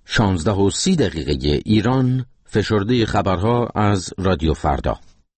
16:30 ایران، فشرده خبرها از رادیو فردا.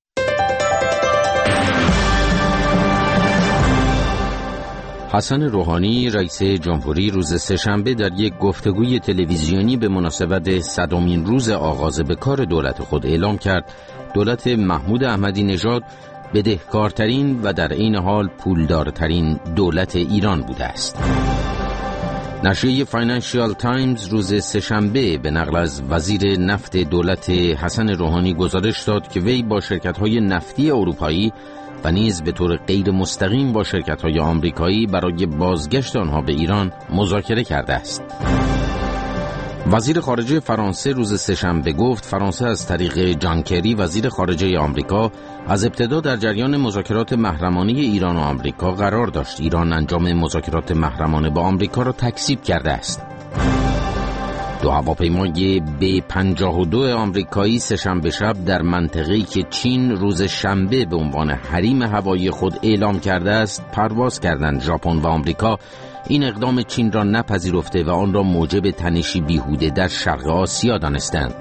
حسن روحانی رئیس جمهوری روز سه‌شنبه در یک گفتگوی تلویزیونی به مناسبت 100مین روز آغاز به کار دولت خود اعلام کرد دولت محمود احمدی نژاد بدهکارترین و در عین حال پولدارترین دولت ایران بوده است. نشریه فاینانشیال تایمز روز سه‌شنبه به نقل از وزیر نفت دولت حسن روحانی گزارش داد که وی با شرکت‌های نفتی اروپایی و نیز به طور غیر مستقیم با شرکت‌های آمریکایی برای بازگشت آنها به ایران مذاکره کرده است. وزیر خارجه فرانسه روز سه‌شنبه گفت فرانسه از طریق جان کری وزیر خارجه آمریکا از ابتدا در جریان مذاکرات محرمانه ایران و آمریکا قرار داشت. ایران انجام مذاکرات محرمانه با آمریکا را تکذیب کرده است. دو هواپیمای B-52 آمریکایی سه‌شنبه شب در منطقه‌ای که چین روز شنبه به عنوان حریم هوایی خود اعلام کرده است پرواز کردند. ژاپن و آمریکا این اقدام چین را نپذیرفته و آن را موجب تنشی بیهوده در شرق آسیا دانستند.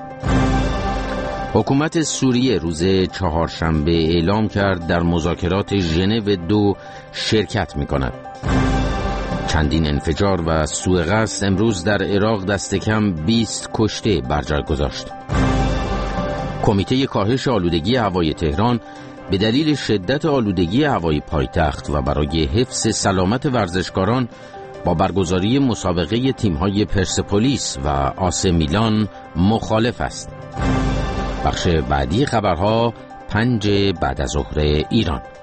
حکومت سوریه روز چهارشنبه اعلام کرد در مذاکرات ژنو 2 شرکت می‌کند. چندین انفجار و سوء قصد امروز در عراق دست کم 20 کشته بر جای گذاشت. کمیته کاهش آلودگی هوای تهران به دلیل شدت آلودگی هوای پایتخت و برای حفظ سلامت ورزشکاران با برگزاری مسابقه تیم‌های پرسپولیس و آس میلان مخالف است. بخش بعدی خبرها 5 بعد از ظهر ایران.